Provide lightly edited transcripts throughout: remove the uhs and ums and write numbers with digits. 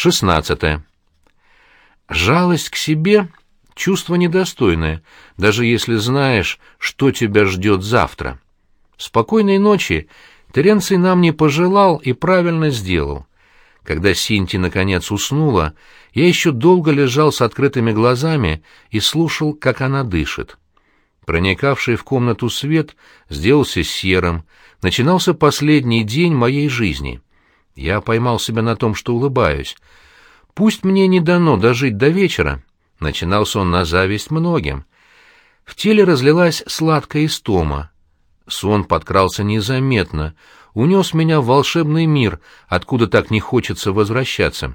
16. Жалость к себе — чувство недостойное, даже если знаешь, что тебя ждет завтра. Спокойной ночи Теренций нам не пожелал и правильно сделал. Когда Синти наконец уснула, я еще долго лежал с открытыми глазами и слушал, как она дышит. Проникавший в комнату свет сделался серым, начинался последний день моей жизни. Я поймал себя на том, что улыбаюсь. Пусть мне не дано дожить до вечера, начинался он на зависть многим. В теле разлилась сладкая истома. Сон подкрался незаметно, унес меня в волшебный мир, откуда так не хочется возвращаться.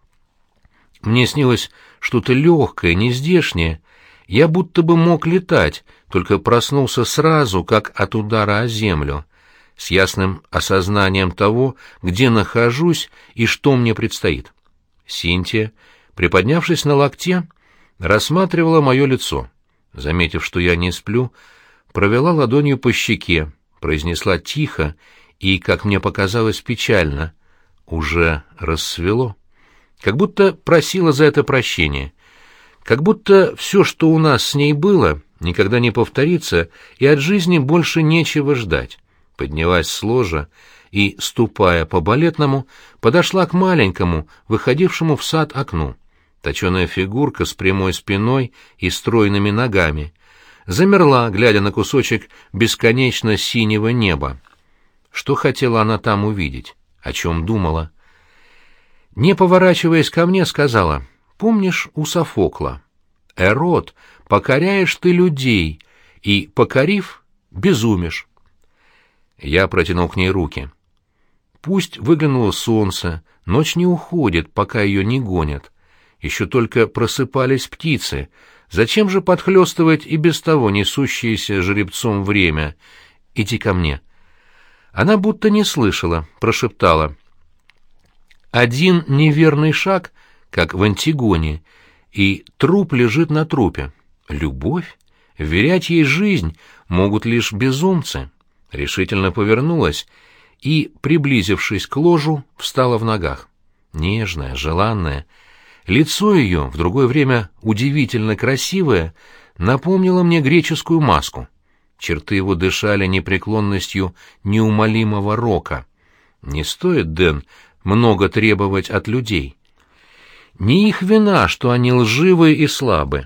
Мне снилось что-то легкое, нездешнее. Я будто бы мог летать, только проснулся сразу, как от удара о землю, с ясным осознанием того, где нахожусь и что мне предстоит. Синтия, приподнявшись на локте, рассматривала мое лицо. Заметив, что я не сплю, провела ладонью по щеке, произнесла тихо и, как мне показалось, печально: «Уже рассвело». Как будто просила за это прощения. Как будто все, что у нас с ней было, никогда не повторится, и от жизни больше нечего ждать. Поднялась с ложа и, ступая по балетному, подошла к маленькому, выходившему в сад окну. Точеная фигурка с прямой спиной и стройными ногами. Замерла, глядя на кусочек бесконечно синего неба. Что хотела она там увидеть? О чем думала? Не поворачиваясь ко мне, сказала: «Помнишь у Софокла? Эрот, покоряешь ты людей, и, покорив, безумишь». Я протянул к ней руки. Пусть выглянуло солнце, ночь не уходит, пока ее не гонят. Еще только просыпались птицы. Зачем же подхлестывать и без того несущееся жеребцом время? Иди ко мне. Она будто не слышала, прошептала: «Один неверный шаг, как в Антигоне, и труп лежит на трупе. Любовь? Вверять ей жизнь могут лишь безумцы». Решительно повернулась и, приблизившись к ложу, встала в ногах. Нежная, желанная. Лицо ее, в другое время удивительно красивое, напомнило мне греческую маску. Черты его дышали непреклонностью неумолимого рока. Не стоит, Дэн, много требовать от людей. Не их вина, что они лживы и слабы.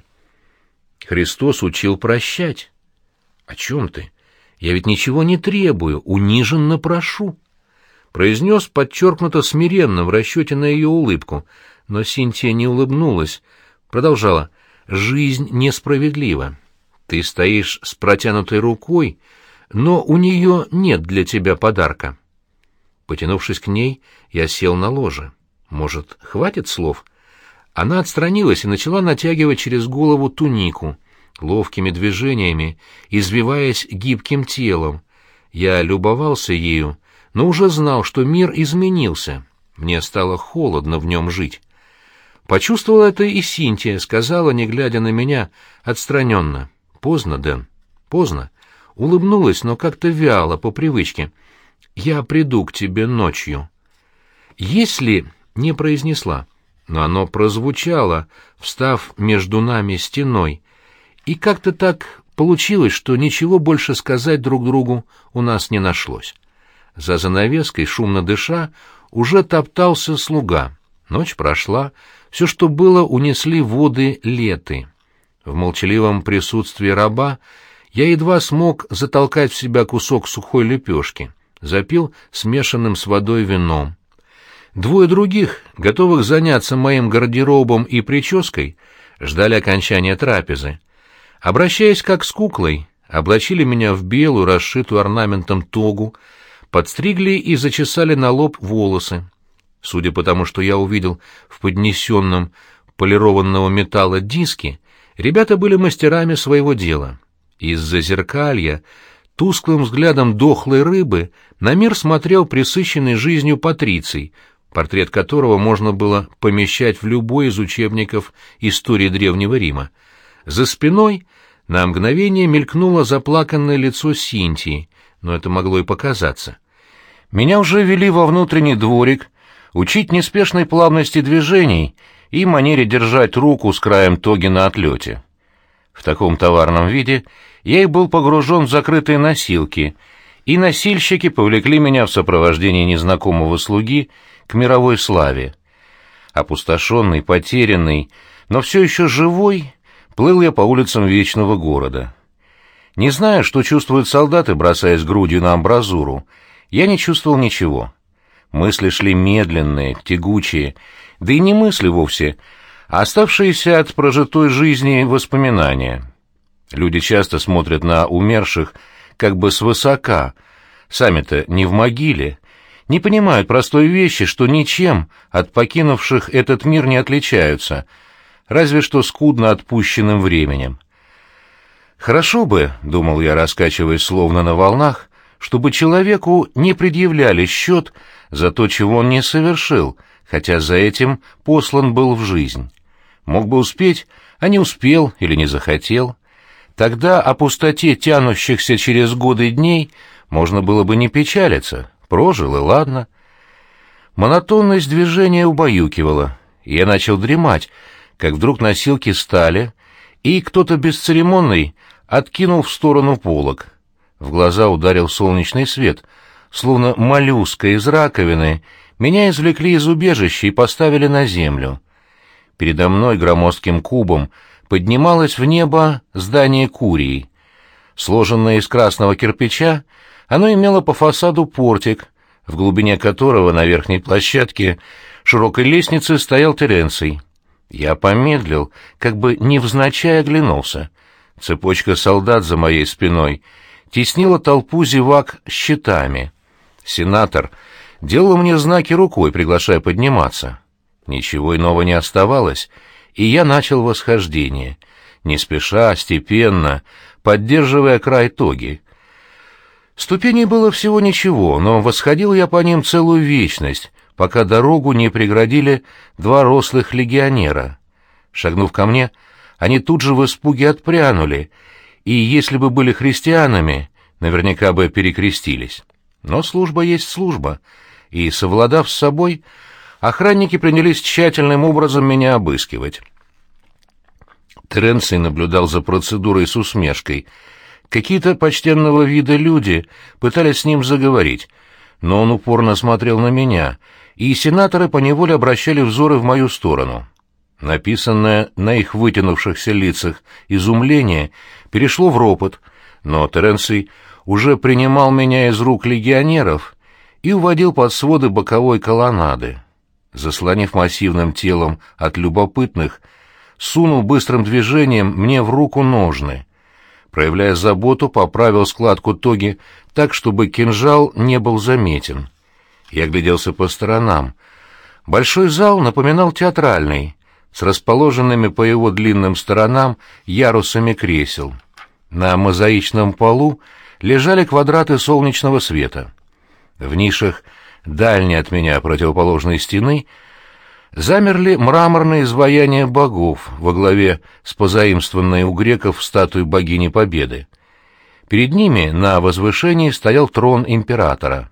Христос учил прощать. О чем ты? Я ведь ничего не требую, униженно прошу. Произнес подчеркнуто смиренно в расчете на ее улыбку, но Синтия не улыбнулась, продолжала: «Жизнь несправедлива. Ты стоишь с протянутой рукой, но у нее нет для тебя подарка». Потянувшись к ней, я сел на ложе. Может, хватит слов? Она отстранилась и начала натягивать через голову тунику, ловкими движениями, извиваясь гибким телом. Я любовался ею, но уже знал, что мир изменился. Мне стало холодно в нем жить. Почувствовала это и Синтия, сказала, не глядя на меня, отстраненно: «Поздно, Дэн, поздно». Улыбнулась, но как-то вяло, по привычке: «Я приду к тебе ночью». «Если...» не произнесла, но оно прозвучало, встав между нами стеной, и как-то так получилось, что ничего больше сказать друг другу у нас не нашлось. За занавеской, шумно дыша, уже топтался слуга. Ночь прошла, все, что было, унесли воды Леты. В молчаливом присутствии раба я едва смог затолкать в себя кусок сухой лепешки, запил смешанным с водой вином. Двое других, готовых заняться моим гардеробом и прической, ждали окончания трапезы. Обращаясь как с куклой, облачили меня в белую, расшитую орнаментом тогу, подстригли и зачесали на лоб волосы. Судя по тому, что я увидел в поднесенном полированного металла диске, ребята были мастерами своего дела. Из-за зеркалья, тусклым взглядом дохлой рыбы, на мир смотрел пресыщенный жизнью Патриций, портрет которого можно было помещать в любой из учебников истории Древнего Рима. За спиной на мгновение мелькнуло заплаканное лицо Синтии, но это могло и показаться. Меня уже вели во внутренний дворик, учить неспешной плавности движений и манере держать руку с краем тоги на отлете. В таком товарном виде я и был погружен в закрытые носилки, и носильщики повлекли меня в сопровождении незнакомого слуги к мировой славе. Опустошенный, потерянный, но все еще живой, плыл я по улицам вечного города. Не зная, что чувствуют солдаты, бросаясь грудью на амбразуру, я не чувствовал ничего. Мысли шли медленные, тягучие, да и не мысли вовсе, а оставшиеся от прожитой жизни воспоминания. Люди часто смотрят на умерших как бы свысока, сами-то не в могиле, не понимают простой вещи, что ничем от покинувших этот мир не отличаются, разве что скудно отпущенным временем. «Хорошо бы, — думал я, раскачиваясь словно на волнах, — чтобы человеку не предъявляли счет за то, чего он не совершил, хотя за этим послан был в жизнь. Мог бы успеть, а не успел или не захотел. Тогда о пустоте тянущихся через годы дней можно было бы не печалиться, прожил и ладно». Монотонность движения убаюкивала, и я начал дремать, как вдруг носилки стали, и кто-то бесцеремонный откинул в сторону полог. В глаза ударил солнечный свет, словно моллюска из раковины, меня извлекли из убежища и поставили на землю. Передо мной громоздким кубом поднималось в небо здание Курии. Сложенное из красного кирпича, оно имело по фасаду портик, в глубине которого на верхней площадке широкой лестницы стоял Теренций. Я помедлил, как бы невзначай оглянулся. Цепочка солдат за моей спиной теснила толпу зевак щитами. Сенатор делал мне знаки рукой, приглашая подниматься. Ничего иного не оставалось, и я начал восхождение, не спеша, степенно, поддерживая край тоги. Ступеней было всего ничего, но восходил я по ним целую вечность, пока дорогу не преградили два рослых легионера. Шагнув ко мне, они тут же в испуге отпрянули, и если бы были христианами, наверняка бы перекрестились. Но служба есть служба, и, совладав с собой, охранники принялись тщательным образом меня обыскивать. Теренций наблюдал за процедурой с усмешкой. Какие-то почтенного вида люди пытались с ним заговорить, но он упорно смотрел на меня, и сенаторы поневоле обращали взоры в мою сторону. Написанное на их вытянувшихся лицах изумление перешло в ропот, но Теренций уже принимал меня из рук легионеров и уводил под своды боковой колоннады. Заслонив массивным телом от любопытных, сунул быстрым движением мне в руку ножны. Проявляя заботу, поправил складку тоги так, чтобы кинжал не был заметен. Я гляделся по сторонам. Большой зал напоминал театральный, с расположенными по его длинным сторонам ярусами кресел. На мозаичном полу лежали квадраты солнечного света. В нишах дальней от меня противоположной стены замерли мраморные изваяния богов во главе с позаимствованной у греков статуей богини Победы. Перед ними на возвышении стоял трон императора.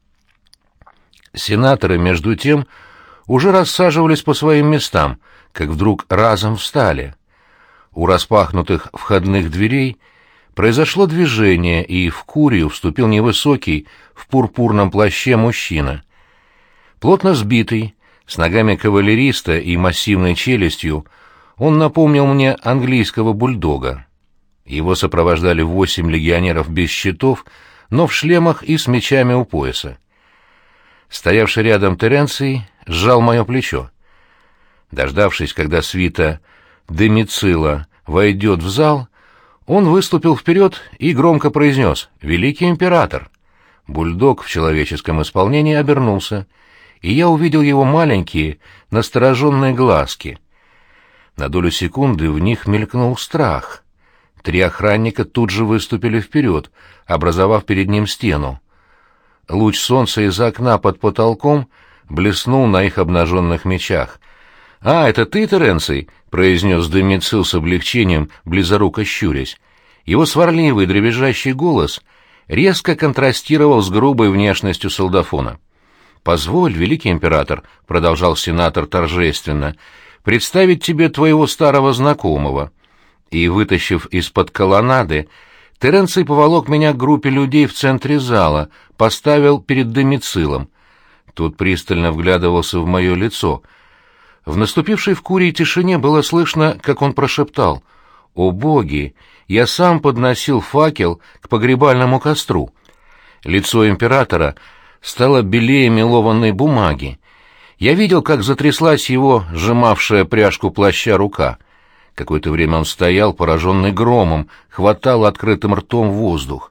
Сенаторы, между тем, уже рассаживались по своим местам, как вдруг разом встали. У распахнутых входных дверей произошло движение, и в Курию вступил невысокий, в пурпурном плаще мужчина. Плотно сбитый, с ногами кавалериста и массивной челюстью, он напомнил мне английского бульдога. Его сопровождали 8 легионеров без щитов, но в шлемах и с мечами у пояса. Стоявший рядом Теренций сжал мое плечо. Дождавшись, когда свита Домицила войдет в зал, он выступил вперед и громко произнес: «Великий император!». Бульдог в человеческом исполнении обернулся, и я увидел его маленькие, настороженные глазки. На долю секунды в них мелькнул страх. 3 охранника тут же выступили вперед, образовав перед ним стену. Луч солнца из окна под потолком блеснул на их обнаженных мечах. «А, это ты, Теренций?» — произнес Домицил с облегчением, близоруко щурясь. Его сварливый дребезжащий голос резко контрастировал с грубой внешностью солдафона. «Позволь, великий император», — продолжал сенатор торжественно, — «представить тебе твоего старого знакомого». И, вытащив из-под колоннады, Теренций поволок меня к группе людей в центре зала, поставил перед Домицилом. Тот пристально вглядывался в мое лицо. В наступившей в Курии тишине было слышно, как он прошептал: «О боги! Я сам подносил факел к погребальному костру». Лицо императора стало белее мелованной бумаги. Я видел, как затряслась его сжимавшая пряжку плаща рука. Какое-то время он стоял, пораженный громом, хватал открытым ртом воздух.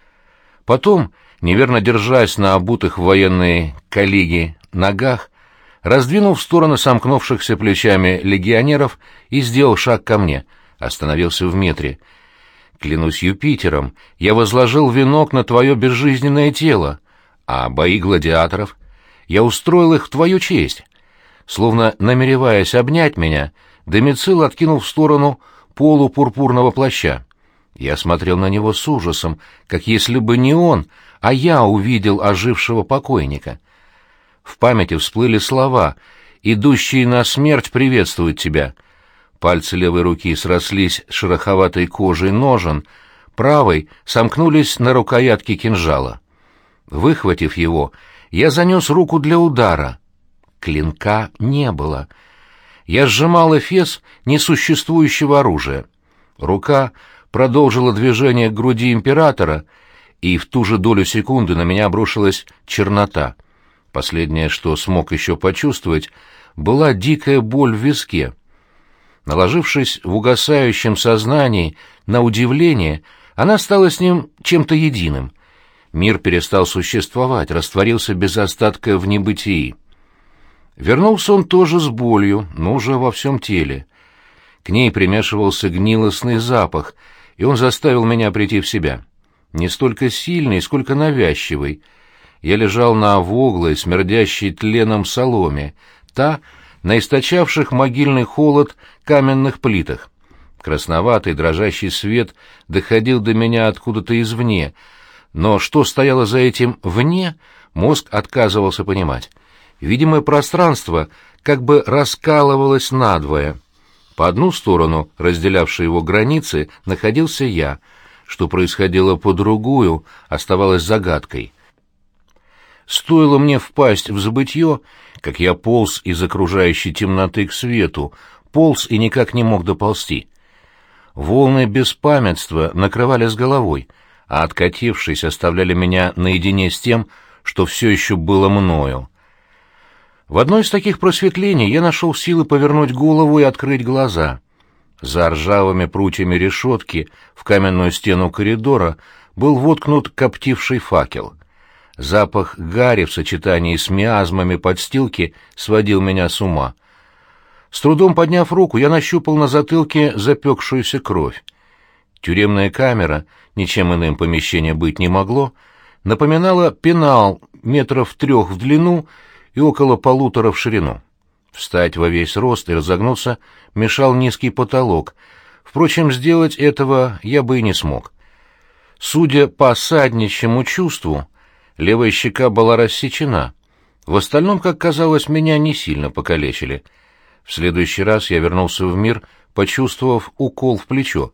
Потом, неверно держась на обутых в военные коллеги ногах, раздвинул в стороны сомкнувшихся плечами легионеров и сделал шаг ко мне, остановился в метре. «Клянусь Юпитером, я возложил венок на твое безжизненное тело, а бои гладиаторов я устроил их в твою честь». Словно намереваясь обнять меня, Домицил откинул в сторону полу пурпурного плаща. Я смотрел на него с ужасом, как если бы не он, а я увидел ожившего покойника. В памяти всплыли слова: «Идущие на смерть приветствуют тебя». Пальцы левой руки срослись с шероховатой кожей ножен, правой сомкнулись на рукоятке кинжала. Выхватив его, я занес руку для удара. Клинка не было. Я сжимал эфес несуществующего оружия. Рука продолжила движение к груди императора, и в ту же долю секунды на меня обрушилась чернота. Последнее, что смог еще почувствовать, была дикая боль в виске. Наложившись в угасающем сознании на удивление, она стала с ним чем-то единым. Мир перестал существовать, растворился без остатка в небытии. Вернулся он тоже с болью, но уже во всем теле. К ней примешивался гнилостный запах, и он заставил меня прийти в себя. Не столько сильный, сколько навязчивый. Я лежал на овоглой, смердящей тленом соломе, та — на источавших могильный холод каменных плитах. Красноватый дрожащий свет доходил до меня откуда-то извне, но что стояло за этим «вне», мозг отказывался понимать. Видимое пространство как бы раскалывалось надвое. По одну сторону, разделявшей его границы, находился я. Что происходило по другую, оставалось загадкой. Стоило мне впасть в забытье, как я полз из окружающей темноты к свету, полз и никак не мог доползти. Волны беспамятства накрывали с головой, а, откатившись, оставляли меня наедине с тем, что все еще было мною. В одно из таких просветлений я нашел силы повернуть голову и открыть глаза. За ржавыми прутьями решетки в каменную стену коридора был воткнут коптивший факел. Запах гари в сочетании с миазмами подстилки сводил меня с ума. С трудом подняв руку, я нащупал на затылке запекшуюся кровь. Тюремная камера, ничем иным помещение быть не могло, напоминала пенал 3 метров в длину и около 1,5 в ширину. Встать во весь рост и разогнуться мешал низкий потолок. Впрочем, сделать этого я бы и не смог. Судя по осадничьему чувству, левая щека была рассечена. В остальном, как казалось, меня не сильно покалечили. В следующий раз я вернулся в мир, почувствовав укол в плечо.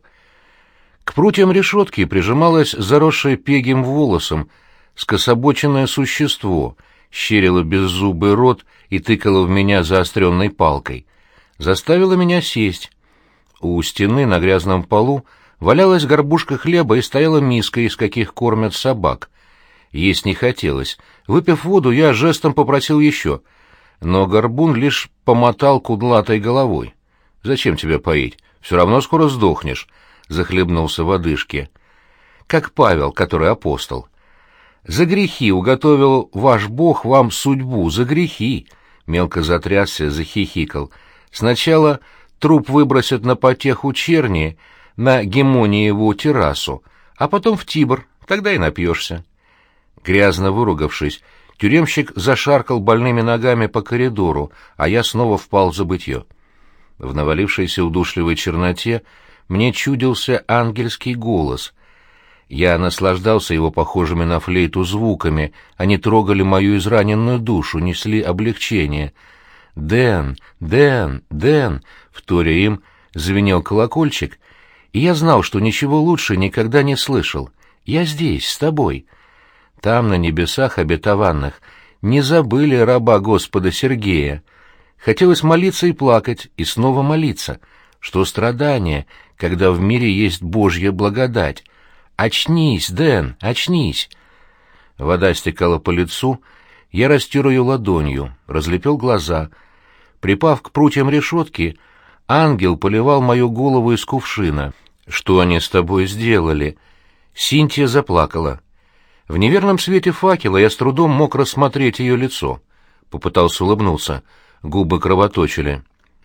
К прутьям решетки прижималось заросшее пегим волосом скособоченное существо, щерило беззубый рот и тыкало в меня заостренной палкой. Заставило меня сесть. У стены на грязном полу валялась горбушка хлеба и стояла миска, из каких кормят собак. Есть не хотелось. Выпив воду, я жестом попросил еще, но горбун лишь помотал кудлатой головой. «Зачем тебя поить? Все равно скоро сдохнешь», — захлебнулся в одышке. «Как Павел, который апостол. За грехи уготовил ваш Бог вам судьбу, за грехи», — мелко затрясся, захихикал. «Сначала труп выбросят на потеху черни, на Гемониеву террасу, а потом в Тибр, тогда и напьешься». Грязно выругавшись, тюремщик зашаркал больными ногами по коридору, а я снова впал в забытье. В навалившейся удушливой черноте мне чудился ангельский голос. Я наслаждался его похожими на флейту звуками, они трогали мою израненную душу, несли облегчение. «Дэн! Дэн! Дэн!» — вторя им, звенел колокольчик, и я знал, что ничего лучше никогда не слышал. «Я здесь, с тобой». Там, на небесах обетованных, не забыли раба Господа Сергея. Хотелось молиться и плакать, и снова молиться. Что страдание, когда в мире есть Божья благодать? «Очнись, Дэн, очнись!» Вода стекала по лицу, я растер ее ладонью, разлепил глаза. Припав к прутьям решетки, ангел поливал мою голову из кувшина. «Что они с тобой сделали?» Синтия заплакала. В неверном свете факела я с трудом мог рассмотреть ее лицо. Попытался улыбнуться, губы кровоточили.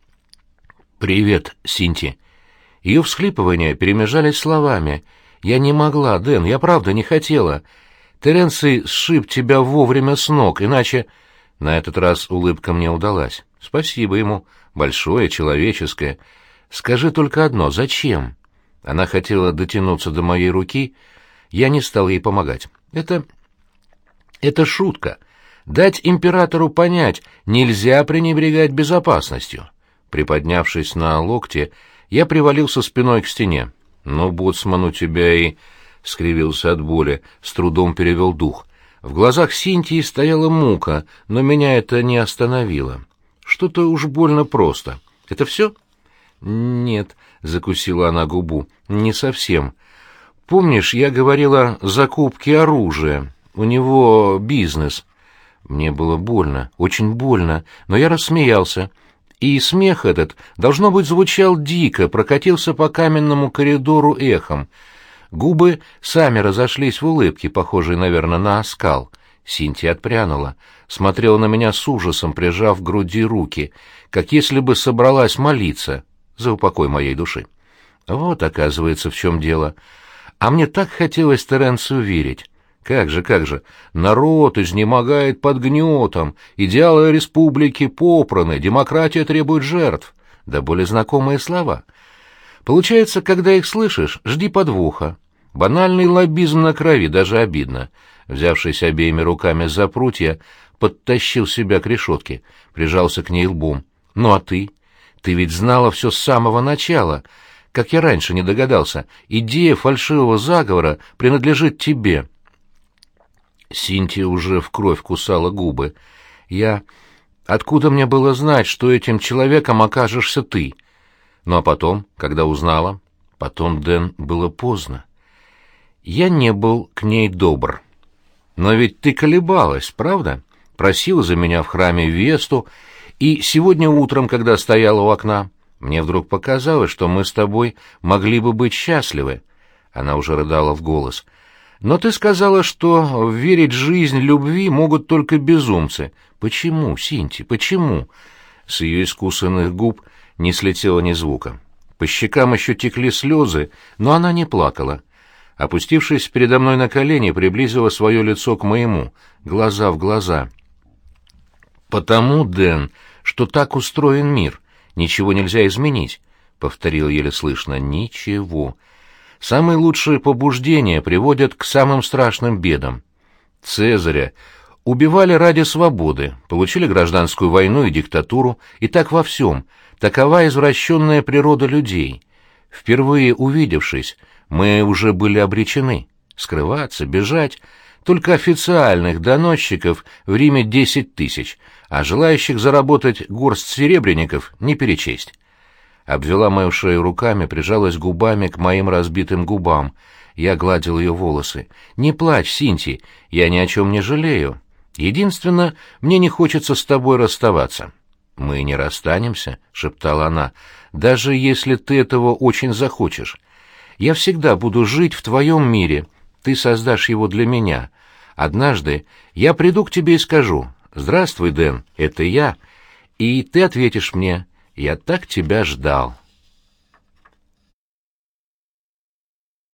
«Привет, Синти». Ее всхлипывания перемежались словами. «Я не могла, Дэн, я правда не хотела. Теренций сшиб тебя вовремя с ног, иначе...» На этот раз улыбка мне удалась. «Спасибо ему. Большое, человеческое. Скажи только одно, зачем?» Она хотела дотянуться до моей руки, я не стал ей помогать. Это шутка. Дать императору понять, нельзя пренебрегать безопасностью». Приподнявшись на локте, я привалился спиной к стене. «Ну, боцман, у тебя и...» — скривился от боли, с трудом перевел дух. В глазах Синтии стояла мука, но меня это не остановило. Что-то уж больно просто. «Это все?» «Нет», — закусила она губу, — «не совсем. Помнишь, я говорила о закупке оружия? У него бизнес». Мне было больно, очень больно, но я рассмеялся. И смех этот, должно быть, звучал дико, прокатился по каменному коридору эхом. Губы сами разошлись в улыбке, похожей, наверное, на оскал. Синтия отпрянула, смотрела на меня с ужасом, прижав к груди руки, как если бы собралась молиться за упокой моей души. Вот, оказывается, в чем дело. А мне так хотелось Теренцию верить. Как же, народ изнемогает под гнетом, идеалы республики попраны, демократия требует жертв. Да более знакомые слова. Получается, когда их слышишь, жди подвоха. Банальный лоббизм на крови, даже обидно. Взявшись обеими руками за прутья, подтащил себя к решетке, прижался к ней лбом. «Ну а ты? Ты ведь знала все с самого начала. Как я раньше не догадался, идея фальшивого заговора принадлежит тебе». Синтия уже в кровь кусала губы. Откуда мне было знать, что этим человеком окажешься ты? Ну а потом, когда узнала? Потом, Дэн, было поздно. Я не был к ней добр. Но ведь ты колебалась, правда? Просила за меня в храме Весту, и сегодня утром, когда стояла у окна, мне вдруг показалось, что мы с тобой могли бы быть счастливы. Она уже рыдала в голос. Но ты сказала, что верить в жизнь любви могут только безумцы. Почему, Синти, почему? С ее искусанных губ не слетело ни звука. По щекам еще текли слезы, но она не плакала. Опустившись передо мной на колени, приблизила свое лицо к моему, глаза в глаза. «Потому, Дэн, что так устроен мир, ничего нельзя изменить», — повторил еле слышно. «Ничего. Самые лучшие побуждения приводят к самым страшным бедам. Цезаря убивали ради свободы, получили гражданскую войну и диктатуру, и так во всем. Такова извращенная природа людей. Впервые увидевшись, мы уже были обречены. Скрываться, бежать. Только официальных доносчиков в Риме 10 тысяч, а желающих заработать горсть серебряников не перечесть». Обвела мою шею руками, прижалась губами к моим разбитым губам. Я гладил ее волосы. «Не плачь, Синти, я ни о чем не жалею. Единственное, мне не хочется с тобой расставаться». «Мы не расстанемся», — шептала она, — «даже если ты этого очень захочешь. Я всегда буду жить в твоем мире, ты создашь его для меня. Однажды я приду к тебе и скажу: «Здравствуй, Дэн, это я», и ты ответишь мне: «Я так тебя ждал».